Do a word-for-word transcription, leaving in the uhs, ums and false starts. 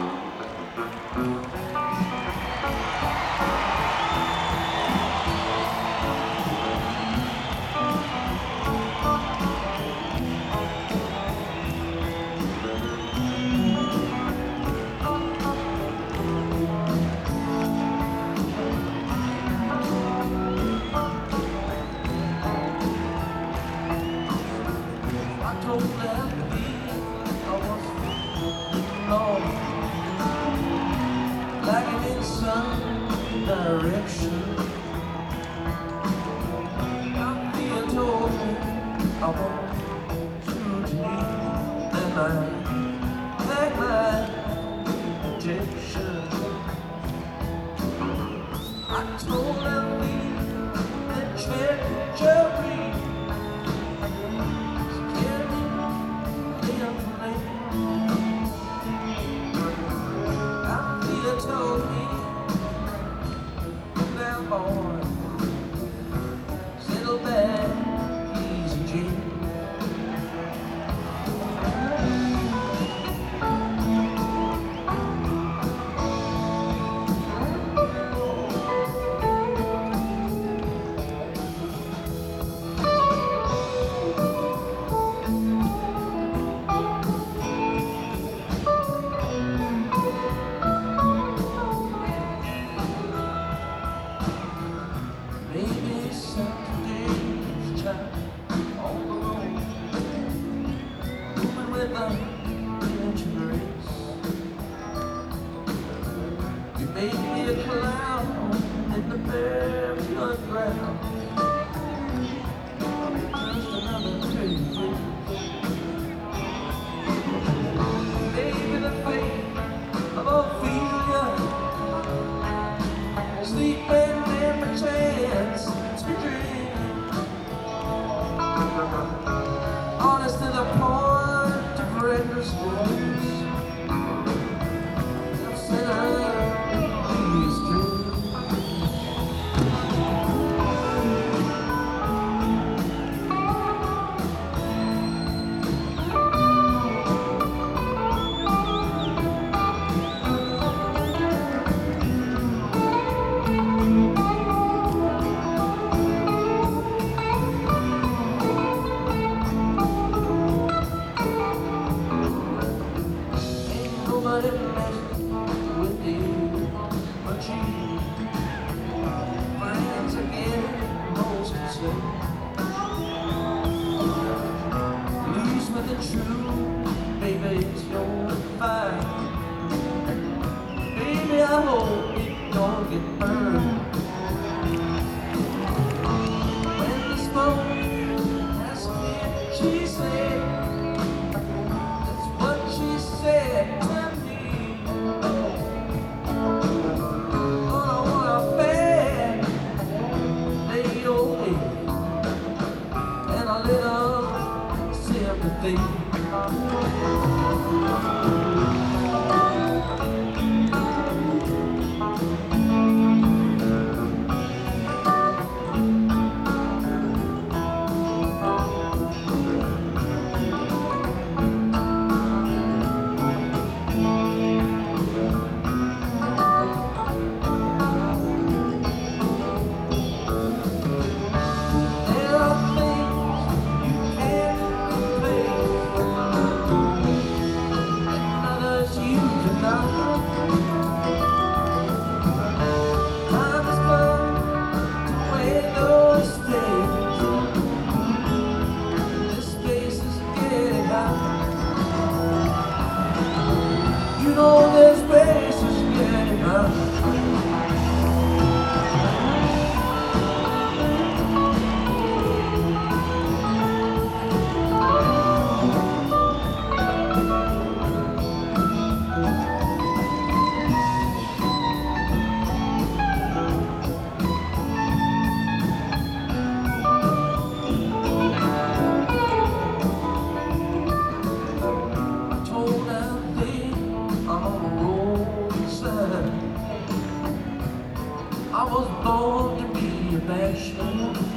Like in some direction, you told me I want you to leave, and I pack my protection. I told them we the treachery. Told me, now boy, settle back, easy Jane. Maybe Saturday's child on the road, moving with a ancient race. You made me a cloud in the barefoot ground, just another pretty face. Maybe the fate of Ophelia, sleeping in my chance to dream, honest to the point of reckless words. I've said I please dream. Nobody messed with you but you. Friends are getting most concerned. Lose with the truth, baby, it's your fight. Baby, I hope you don't get burned. When the smoke has cleared, she said, that's what she said to me. And a little sympathy. You know this space is getting out. I was born to be a bachelor.